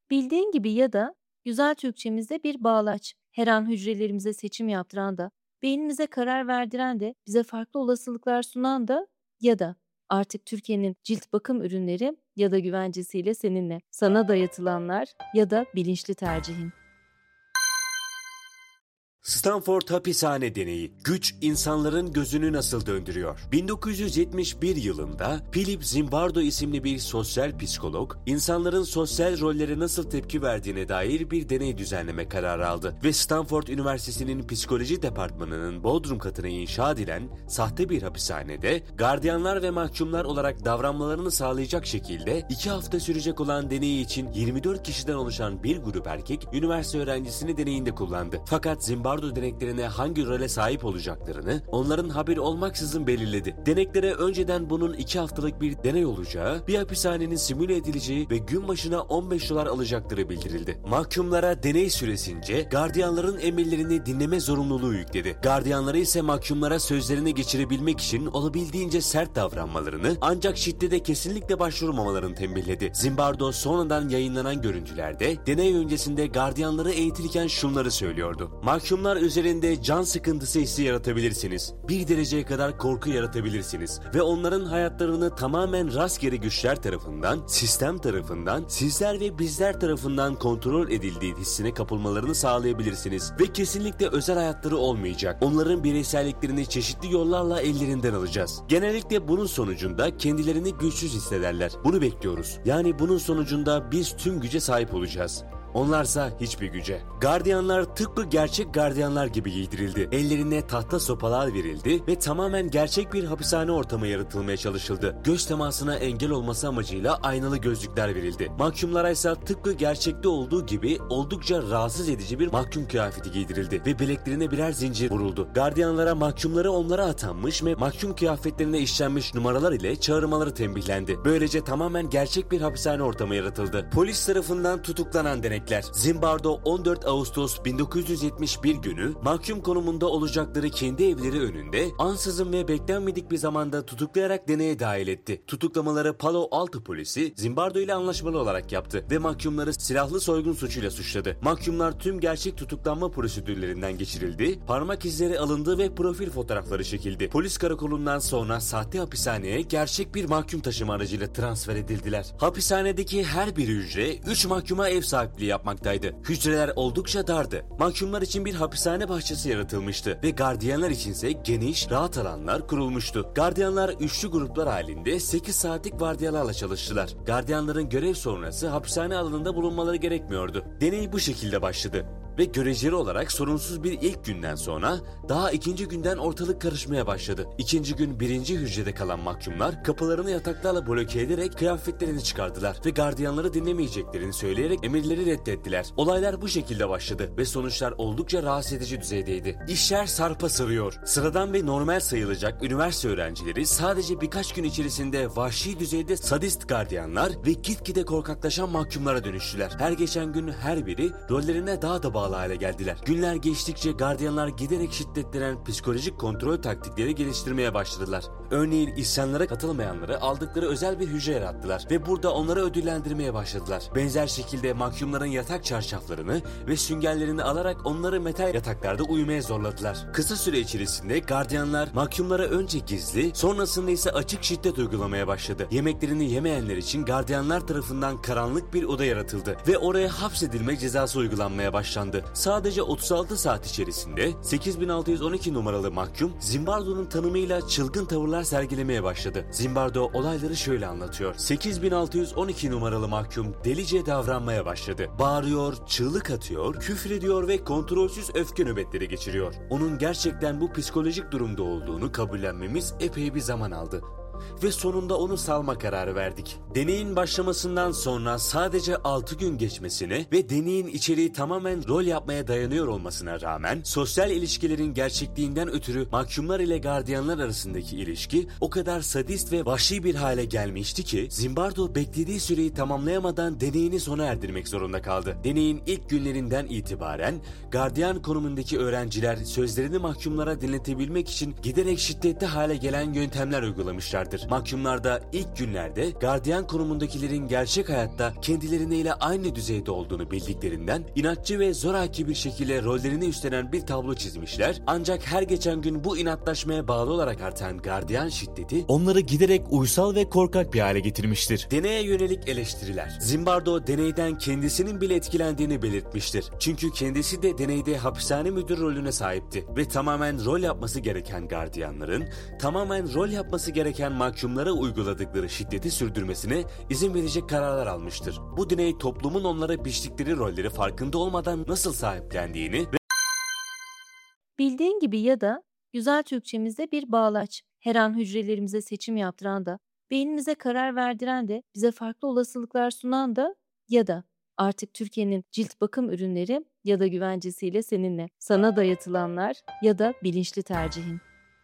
Bildiğin gibi ya da güzel Türkçemizde bir bağlaç. Her an hücrelerimize seçim yaptıran da, beynimize karar verdiren de, bize farklı olasılıklar sunan da ya da artık Türkiye'nin cilt bakım ürünleri ya da güvencesiyle seninle. Sana dayatılanlar ya da bilinçli tercihin. Stanford Hapishane Deneyi. Güç insanların gözünü nasıl döndürüyor? 1971 yılında Philip Zimbardo isimli bir sosyal psikolog, insanların sosyal rollere nasıl tepki verdiğine dair bir deney düzenleme kararı aldı ve Stanford Üniversitesi'nin psikoloji departmanının bodrum katına inşa edilen sahte bir hapishanede gardiyanlar ve mahkumlar olarak davranmalarını sağlayacak şekilde 2 hafta sürecek olan deneyi için 24 kişiden oluşan bir grup erkek üniversite öğrencisini deneyinde kullandı. Fakat Zimbardo deneklerine hangi role sahip olacaklarını onların haberi olmaksızın belirledi. Deneklere önceden bunun 2 haftalık bir deney olacağı, bir hapishanenin simüle edileceği ve gün başına 15 dolar alacakları bildirildi. Mahkumlara deney süresince gardiyanların emirlerini dinleme zorunluluğu yükledi. Gardiyanları ise mahkumlara sözlerini geçirebilmek için olabildiğince sert davranmalarını, ancak şiddete kesinlikle başvurmamalarını tembihledi. Zimbardo sonradan yayınlanan görüntülerde deney öncesinde gardiyanları eğitirken şunları söylüyordu. Mahkumlar üzerinde can sıkıntısı hissi yaratabilirsiniz. Bir dereceye kadar korku yaratabilirsiniz. Ve onların hayatlarını tamamen rastgele güçler tarafından, sistem tarafından, sizler ve bizler tarafından kontrol edildiği hissine kapılmalarını sağlayabilirsiniz. Ve kesinlikle özel hayatları olmayacak. Onların bireyselliklerini çeşitli yollarla ellerinden alacağız. Genellikle bunun sonucunda kendilerini güçsüz hissederler. Bunu bekliyoruz. Yani bunun sonucunda biz tüm güce sahip olacağız. Onlarsa hiçbir güce. Gardiyanlar tıpkı gerçek gardiyanlar gibi giydirildi. Ellerine tahta sopalar verildi ve tamamen gerçek bir hapishane ortamı yaratılmaya çalışıldı. Göz temasına engel olması amacıyla aynalı gözlükler verildi. Mahkumlara ise tıpkı gerçekte olduğu gibi oldukça rahatsız edici bir mahkum kıyafeti giydirildi ve bileklerine birer zincir vuruldu. Gardiyanlara mahkumları onlara atanmış ve mahkum kıyafetlerine işlenmiş numaralar ile çağırmaları tembihlendi. Böylece tamamen gerçek bir hapishane ortamı yaratıldı. Polis tarafından tutuklanan denekler. Zimbardo 14 Ağustos 1971 günü mahkum konumunda olacakları kendi evleri önünde ansızın ve beklenmedik bir zamanda tutuklayarak deneye dahil etti. Tutuklamaları Palo Alto polisi Zimbardo ile anlaşmalı olarak yaptı ve mahkumları silahlı soygun suçuyla suçladı. Mahkumlar tüm gerçek tutuklanma prosedürlerinden geçirildi, parmak izleri alındı ve profil fotoğrafları çekildi. Polis karakolundan sonra sahte hapishaneye gerçek bir mahkum taşıma aracıyla transfer edildiler. Hapishanedeki her bir hücre 3 mahkuma ev sahipliği yapmaktaydı. Hücreler oldukça dardı. Mahkumlar için bir hapishane bahçesi yaratılmıştı ve gardiyanlar içinse geniş, rahat alanlar kurulmuştu. Gardiyanlar üçlü gruplar halinde 8 saatlik vardiyalarla çalıştılar. Gardiyanların görev sonrası hapishane alanında bulunmaları gerekmiyordu. Deney bu şekilde başladı. Ve göreceli olarak sorunsuz bir ilk günden sonra daha ikinci günden ortalık karışmaya başladı. İkinci gün birinci hücrede kalan mahkumlar kapılarını yataklarla bloke ederek kıyafetlerini çıkardılar ve gardiyanları dinlemeyeceklerini söyleyerek emirleri reddettiler. Olaylar bu şekilde başladı ve sonuçlar oldukça rahatsız edici düzeydeydi. İşler sarpa sarıyor. Sıradan ve normal sayılacak üniversite öğrencileri sadece birkaç gün içerisinde vahşi düzeyde sadist gardiyanlar ve gitgide korkaklaşan mahkumlara dönüştüler. Her geçen gün her biri rollerine daha da bağlı hale geldiler. Günler geçtikçe gardiyanlar giderek şiddetlenen psikolojik kontrol taktikleri geliştirmeye başladılar. Örneğin isyanlara katılmayanları aldıkları özel bir hücre yarattılar ve burada onları ödüllendirmeye başladılar. Benzer şekilde mahkumların yatak çarşaflarını ve süngerlerini alarak onları metal yataklarda uyumaya zorladılar. Kısa süre içerisinde gardiyanlar mahkumlara önce gizli, sonrasında ise açık şiddet uygulamaya başladı. Yemeklerini yemeyenler için gardiyanlar tarafından karanlık bir oda yaratıldı ve oraya hapsedilme cezası uygulanmaya başlandı. Sadece 36 saat içerisinde 8612 numaralı mahkum Zimbardo'nun tanımıyla çılgın tavırlar sergilemeye başladı. Zimbardo olayları şöyle anlatıyor. 8612 numaralı mahkum delice davranmaya başladı. Bağırıyor, çığlık atıyor, küfrediyor ve kontrolsüz öfke nöbetleri geçiriyor. Onun gerçekten bu psikolojik durumda olduğunu kabullenmemiz epey bir zaman aldı. Ve sonunda onu salma kararı verdik. Deneyin başlamasından sonra sadece 6 gün geçmesine ve deneyin içeriği tamamen rol yapmaya dayanıyor olmasına rağmen sosyal ilişkilerin gerçekliğinden ötürü mahkumlar ile gardiyanlar arasındaki ilişki o kadar sadist ve vahşi bir hale gelmişti ki Zimbardo beklediği süreyi tamamlayamadan deneyini sona erdirmek zorunda kaldı. Deneyin ilk günlerinden itibaren gardiyan konumundaki öğrenciler sözlerini mahkumlara dinletebilmek için giderek şiddetli hale gelen yöntemler uygulamışlardı. vardır. Mahkumlarda ilk günlerde gardiyan konumundakilerin gerçek hayatta kendileriyle aynı düzeyde olduğunu bildiklerinden inatçı ve zoraki bir şekilde rollerini üstlenen bir tablo çizmişler. Ancak her geçen gün bu inatlaşmaya bağlı olarak artan gardiyan şiddeti onları giderek uysal ve korkak bir hale getirmiştir. Deneye yönelik eleştiriler. Zimbardo deneyden kendisinin bile etkilendiğini belirtmiştir. Çünkü kendisi de deneyde hapishane müdür rolüne sahipti ve tamamen rol yapması gereken gardiyanların tamamen rol yapması gereken mahkumlara uyguladıkları şiddeti sürdürmesine izin verecek kararlar almıştır. Bu deney toplumun onlara biçtikleri rolleri farkında olmadan nasıl sahiplendiğini ve Bildiğin gibi ya da güzel Türkçemizde bir bağlaç, her an hücrelerimize seçim yaptıran da, beynimize karar verdiren de, bize farklı olasılıklar sunan da ya da artık Türkiye'nin cilt bakım ürünleri ya da güvencesiyle seninle, sana dayatılanlar ya da bilinçli tercihin.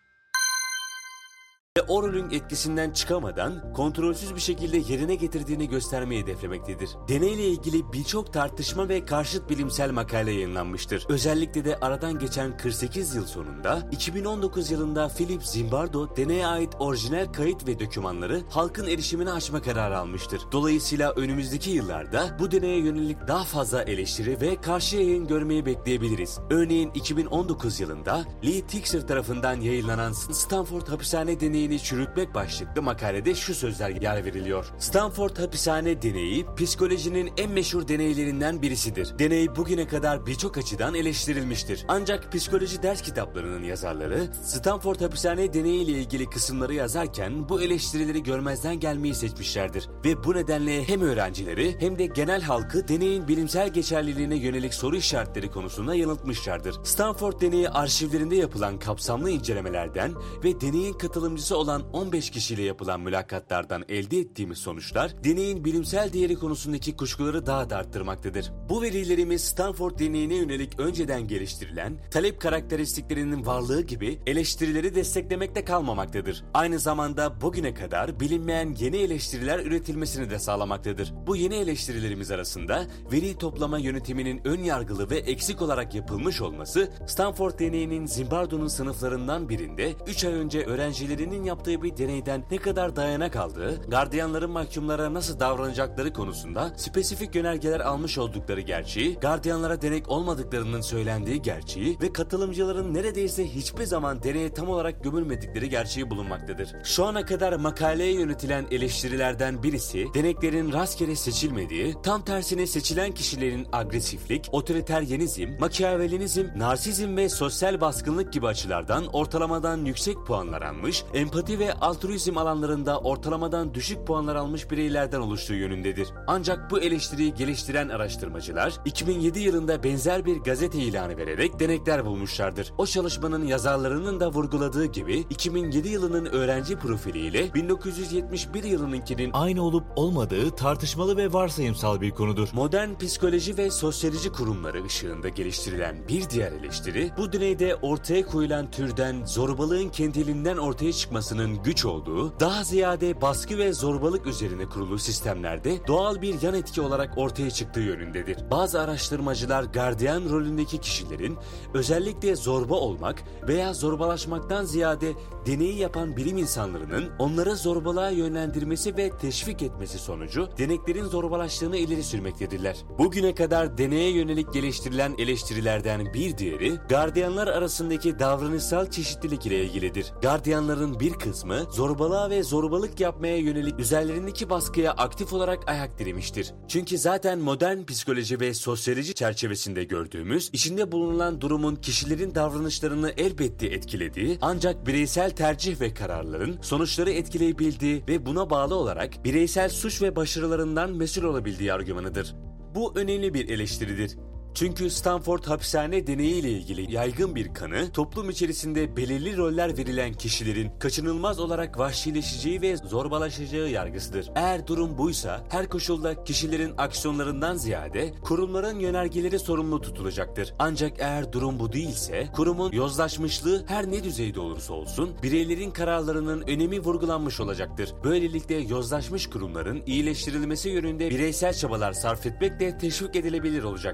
o rolün etkisinden çıkamadan kontrolsüz bir şekilde yerine getirdiğini göstermeyi hedeflemektedir. Deneyle ilgili birçok tartışma ve karşıt bilimsel makale yayınlanmıştır. Özellikle de aradan geçen 48 yıl sonunda 2019 yılında Philip Zimbardo deneye ait orijinal kayıt ve dokümanları halkın erişimine açma kararı almıştır. Dolayısıyla önümüzdeki yıllarda bu deneye yönelik daha fazla eleştiri ve karşı yayın görmeyi bekleyebiliriz. Örneğin 2019 yılında Lee Tixer tarafından yayınlanan Stanford Hapishane Deneyi çürütmek başlıklı makalede şu sözler yer veriliyor. Stanford Hapishane Deneyi psikolojinin en meşhur deneylerinden birisidir. Deney bugüne kadar birçok açıdan eleştirilmiştir. Ancak psikoloji ders kitaplarının yazarları Stanford Hapishane Deneyi ile ilgili kısımları yazarken bu eleştirileri görmezden gelmeyi seçmişlerdir. Ve bu nedenle hem öğrencileri hem de genel halkı deneyin bilimsel geçerliliğine yönelik soru işaretleri konusunda yanıltmışlardır. Stanford Deneyi arşivlerinde yapılan kapsamlı incelemelerden ve deneyin katılımcısı olan 15 kişiyle yapılan mülakatlardan elde ettiğimiz sonuçlar deneyin bilimsel değeri konusundaki kuşkuları daha da arttırmaktadır. Bu verilerimiz Stanford deneyine yönelik önceden geliştirilen talep karakteristiklerinin varlığı gibi eleştirileri desteklemekte kalmamaktadır. Aynı zamanda bugüne kadar bilinmeyen yeni eleştiriler üretilmesini de sağlamaktadır. Bu yeni eleştirilerimiz arasında veri toplama yönetiminin ön yargılı ve eksik olarak yapılmış olması, Stanford deneyinin Zimbardo'nun sınıflarından birinde 3 ay önce öğrencilerinin yaptığı bir deneyden ne kadar dayanak aldığı, gardiyanların mahkumlara nasıl davranacakları konusunda spesifik yönergeler almış oldukları gerçeği, gardiyanlara denek olmadıklarının söylendiği gerçeği ve katılımcıların neredeyse hiçbir zaman deneye tam olarak gömülmedikleri gerçeği bulunmaktadır. Şu ana kadar makaleye yönetilen eleştirilerden birisi, deneklerin rastgele seçilmediği, tam tersine seçilen kişilerin agresiflik, otoriteryenizm, makyavelinizm, narsizm ve sosyal baskınlık gibi açılardan ortalamadan yüksek puanlar almış, empati ve altruizm alanlarında ortalamadan düşük puanlar almış bireylerden oluştuğu yönündedir. Ancak bu eleştiriyi geliştiren araştırmacılar 2007 yılında benzer bir gazete ilanı vererek denekler bulmuşlardır. O çalışmanın yazarlarının da vurguladığı gibi 2007 yılının öğrenci profiliyle 1971 yılınınkinin aynı olup olmadığı tartışmalı ve varsayımsal bir konudur. Modern psikoloji ve sosyoloji kurumları ışığında geliştirilen bir diğer eleştiri, bu deneyde ortaya koyulan türden zorbalığın kendiliğinden ortaya çıkmasının güç olduğu, daha ziyade baskı ve zorbalık üzerine kurulu sistemlerde doğal bir yan etki olarak ortaya çıktığı yönündedir. Bazı araştırmacılar gardiyan rolündeki kişilerin özellikle zorba olmak veya zorbalaşmaktan ziyade deneyi yapan bilim insanlarının onları zorbalığa yönlendirmesi ve teşvik etmesi sonucu deneklerin zorbalaştığını ileri sürmektedirler. Bugüne kadar deneye yönelik geliştirilen eleştirilerden bir diğeri, gardiyanlar arasındaki davranışsal çeşitlilik ile ilgilidir. Gardiyanların bir kısmı zorbalığa ve zorbalık yapmaya yönelik üzerlerindeki baskıya aktif olarak ayak diremiştir. Çünkü zaten modern psikoloji ve sosyoloji çerçevesinde gördüğümüz, içinde bulunan durumun kişilerin davranışlarını elbette etkilediği, ancak bireysel tercih ve kararların sonuçları etkileyebildiği ve buna bağlı olarak bireysel suç ve başarılarından mesul olabildiği argümanıdır. Bu önemli bir eleştiridir. Çünkü Stanford Hapishane Deneyi ile ilgili yaygın bir kanı, toplum içerisinde belirli roller verilen kişilerin kaçınılmaz olarak vahşileşeceği ve zorbalaşacağı yargısıdır. Eğer durum buysa, her koşulda kişilerin aksiyonlarından ziyade kurumların yönergeleri sorumlu tutulacaktır. Ancak eğer durum bu değilse, kurumun yozlaşmışlığı her ne düzeyde olursa olsun, bireylerin kararlarının önemi vurgulanmış olacaktır. Böylelikle yozlaşmış kurumların iyileştirilmesi yönünde bireysel çabalar sarf etmek de teşvik edilebilir olacaktır.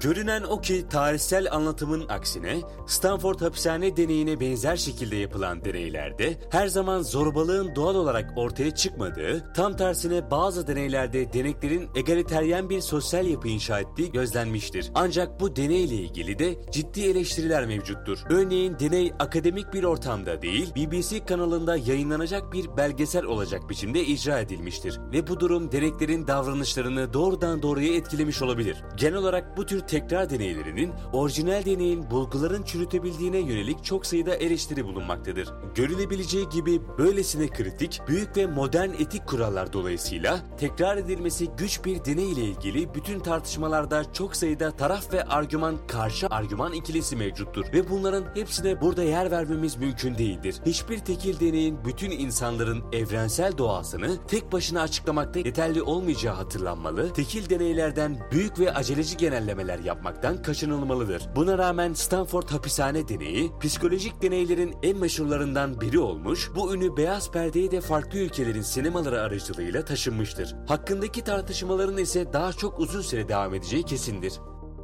Görünen o ki tarihsel anlatımın aksine Stanford hapishane deneyine benzer şekilde yapılan deneylerde her zaman zorbalığın doğal olarak ortaya çıkmadığı, tam tersine bazı deneylerde deneklerin egaliteryen bir sosyal yapı inşa ettiği gözlenmiştir. Ancak bu deneyle ilgili de ciddi eleştiriler mevcuttur. Örneğin deney akademik bir ortamda değil, BBC kanalında yayınlanacak bir belgesel olacak biçimde icra edilmiştir ve bu durum deneklerin davranışlarını doğrudan doğruya etkilemiş olabilir. Genel olarak bu tür tekrar deneylerinin orijinal deneyin bulguların çürütebildiğine yönelik çok sayıda eleştiri bulunmaktadır. Görülebileceği gibi böylesine kritik, büyük ve modern etik kurallar dolayısıyla tekrar edilmesi güç bir deney ile ilgili bütün tartışmalarda çok sayıda taraf ve argüman karşı argüman ikilisi mevcuttur ve bunların hepsine burada yer vermemiz mümkün değildir. Hiçbir tekil deneyin bütün insanların evrensel doğasını tek başına açıklamakta yeterli olmayacağı hatırlanmalı, tekil deneylerden büyük ve aceleci genellemeler yapmaktan kaçınılmalıdır. Buna rağmen Stanford hapishane deneyi, psikolojik deneylerin en meşhurlarından biri olmuş, bu ünü beyaz perdeye de farklı ülkelerin sinemaları aracılığıyla taşınmıştır. Hakkındaki tartışmaların ise daha çok uzun süre devam edeceği kesindir.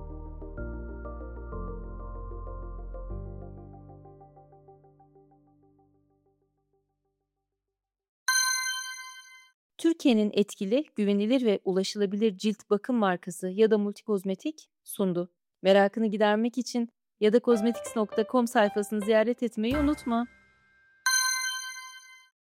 Türkiye'nin etkili, güvenilir ve ulaşılabilir cilt bakım markası ya da multikozmetik sundu. Merakını gidermek için ya da kozmetics.com sayfasını ziyaret etmeyi unutma.